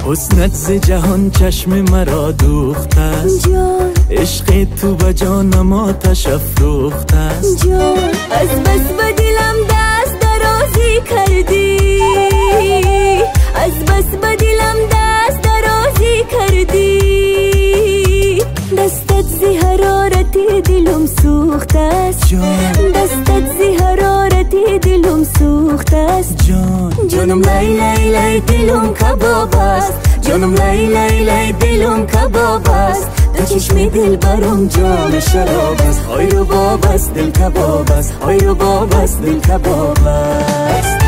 حسنت ز جهان چشم مرا دوخت است جان، عشق تو به جانم آتش افروخت است جان، از بس به دلم دست درازی کردی، از بس به دلم دست درازی کردی. دستت زی حرارتی دلم سوخت است جان، دستت زی حرارتی دلم سوخت است جان، جانم لای لای لای دلم کباب است، جانم لای لای لای دلم کباب است. دو چشم دل برم جام شراب است، های رو باب است دل کباب است، های رو باب است دل کباب است.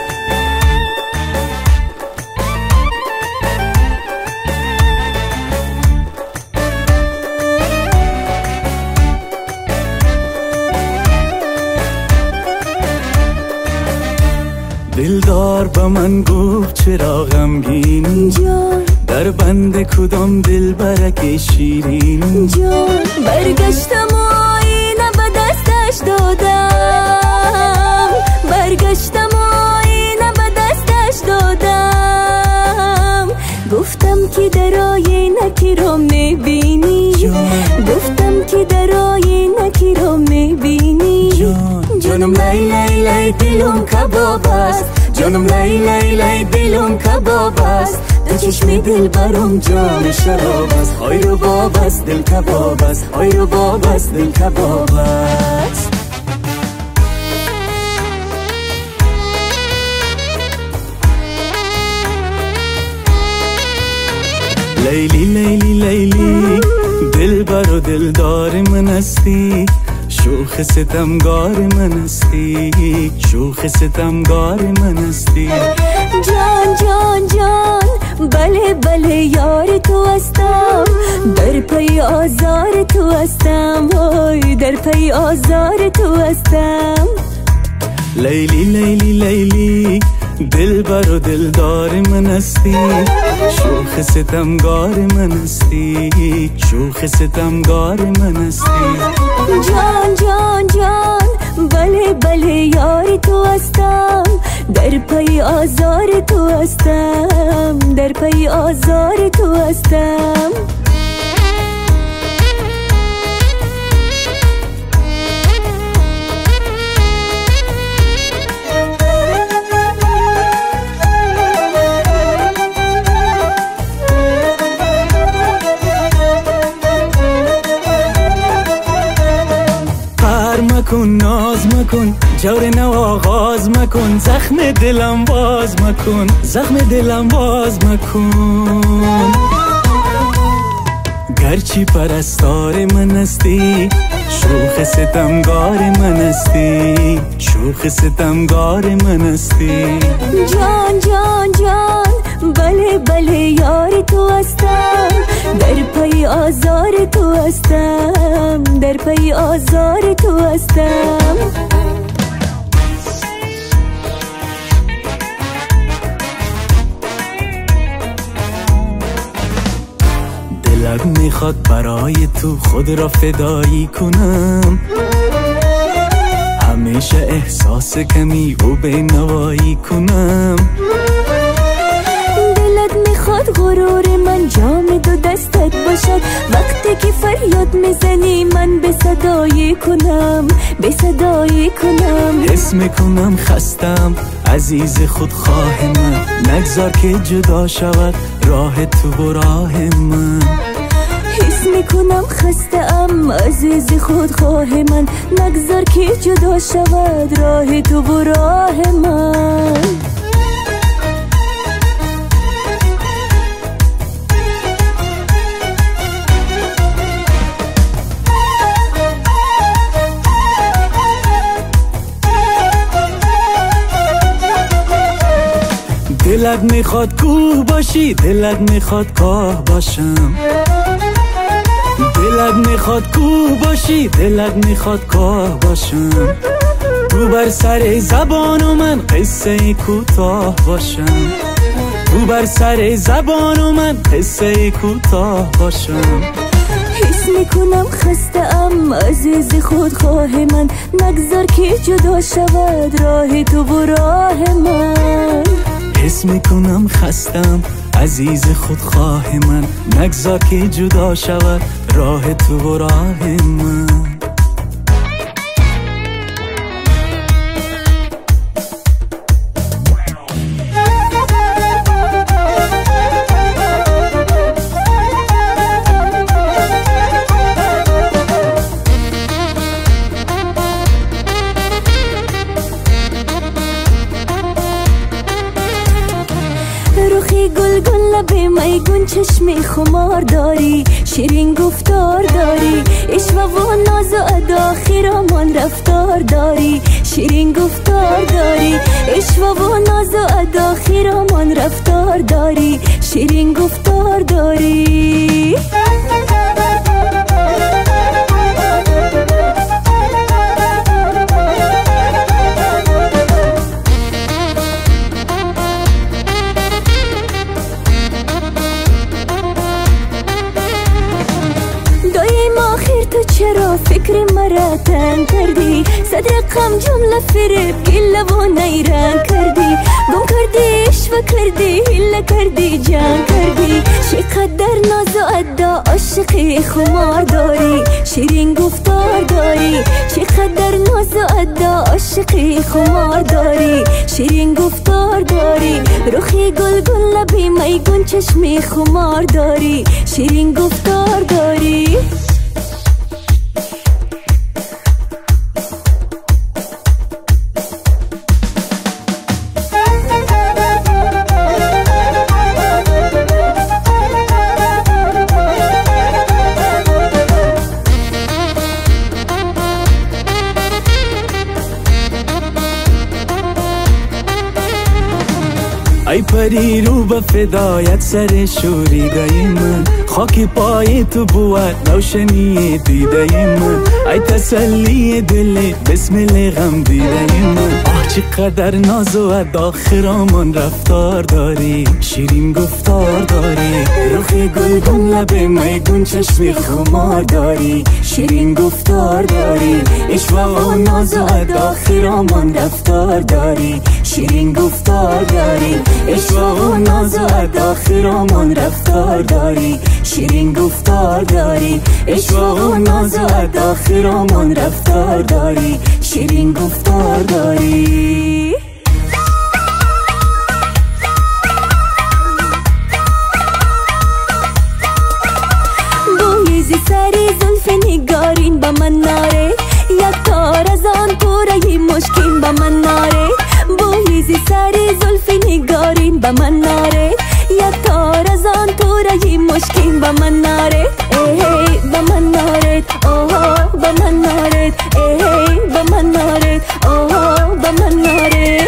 دلدار به من گفت چرا غمگینی جان، در بند کدام دل برک شیرین جان، برگشتم و آینه به دستش دادم، برگشتم و آینه به دستش دادم. گفتم که در آینه کی را میبینی، گفتم که در آینه کی را میبینی. جانم لای لای لای دلم کباب است، جانم لای لای لای دلم کباب است. دو چشم دل برم جام شراب است، های رو باب است دل کباب است، های رو باب است دل کباب است. لیلی لیلی لیلی دل بر و دلدار من هستی، شوخ ستمگار من هستی، شوخ ستمگار من هستی. جان جان جان بله بله یار تو هستم، در پی آزار تو هستم، وای در پی آزار تو هستم. لیلی لیلی لیلی دل بر و دلدار من هستی، شوخ ستمگار من هستی، شوخ ستمگار من هستی. جان جان جان بله بله یار تو هستم، در پی آزار تو هستم، در پی آزار تو هستم. مکن ناز مکن جور نو آغاز مکن، زخم دلم باز مکن، زخم دلم باز مکن. گرچی پرستار من هستی، شوخ ستمگار من هستی، شوخ ستمگار من هستی. جان جان جان بله بله یار تو هستم، در پی آزار تو هستم، در پی آزار تو هستم. دلت میخواد برای تو خود را فدایی کنم، همیشه احساس کمی و بینوایی کنم. دلت میخواد غرور من جام دو دستت باشد، وقتی که فریاد میزنی من به صدایی کنم، به صدایی کنم. حس میکنم خستم عزیز خودخواه من، نگذار که جدا شود راه تو و راه من. حس میکنم خسته‌ام عزیز خودخواه من، نگذار که جدا شود راه تو و راه من. دلت میخواد کوه باشی، دلت میخواد کاه باشم، دلت میخواد کوه باشی، دلت میخواد کاه باشم. تو بر سر زبان و من قصه کوتاه باشم، تو بر سر زبان و من قصه کوتاه باشم. حس میکنم خسته‌ام عزیز خودخواه من، نگذار که جدا شود راه تو و راه من. حس میکنم خستم عزیز خودخواه من، نگذار که جدا شود راه تو و راه من. روخی گل گل لبه میگون چشم خمار داری، شیرین گفتار داری، عشق و ناز و ادا خیرمان رفتار داری، شیرین گفتار داری، عشق و ناز و ادا خیرمان رفتار داری، شیرین گفتار داری. تو چرا فکر مرا تنگ کردی؟ صد رقم جمله فریب گله و نیرنگ کردی، گم کردی عشق کردی هله کردی جنگ کردی، چقدر ناز و ادا عاشقی خمار داری، شیرین گفتار داری، چقدر ناز و ادا عاشقی خمار داری، شیرین گفتار داری. روخی گل گل لبی میگون چشمی خمار داری، شیرین گفتار داری. ای پری رو به فدایت سر شوریده من، خاک پای تو بود روشنی دیده من، ای تسلی دل بسمل غم دیده من. آه چقدر ناز و ادا خرامان رفتار داری، شیرین گفتار داری، رخ گلگون لب میگون چشم خمار داری، شیرین گفتار داری، عشق و ناز و ادا خرامان رفتار داری، شیرین گفتار داری، عشق و ناز و ادا خرامان رفتار داری، شیرین گفتار داری، عشق و ناز و ادا خرامان رفتار داری، شیرین گفتار داری. بویزی سری زلف نگارین با من ناره، یک تار از آن پوره مشکین با من ناره، بویزی سری زلف نگارین با من ناره، یک تار از آن پوره مشکین با من ناره، ای با من ناره، اوه با من ناره، ای با من ناره، اوه با من ناره.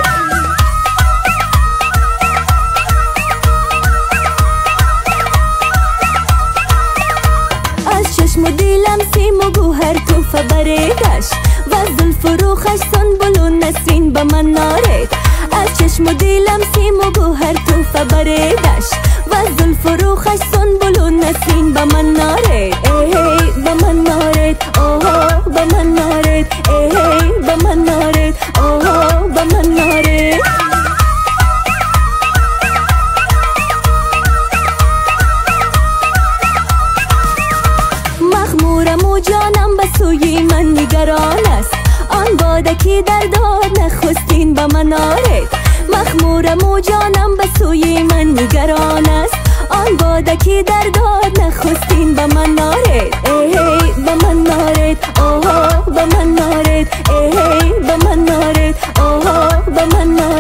از چشم و دیلم سیم و گوهر توفه بریدش، و زلف و روخش سنبل و نسرین با من نارد. از چشم و دیلم سیم و گوهر توفه بریدش، و زلف و روخش سنبل و نسرین با من نارد، ای با من نارد، اوه با من نارد، ای با من نارد، اوه با من نارد. مخمورم و جانم به سوی من نگران است، آن باده که در داد نخستین به من آرد. مخمورم و جانم به سوی من نگران است، آن باده که در داد نخستین به من آرد، ای به من آرد، اوه به من آرد، ای به من آرد، اوه به من آرد.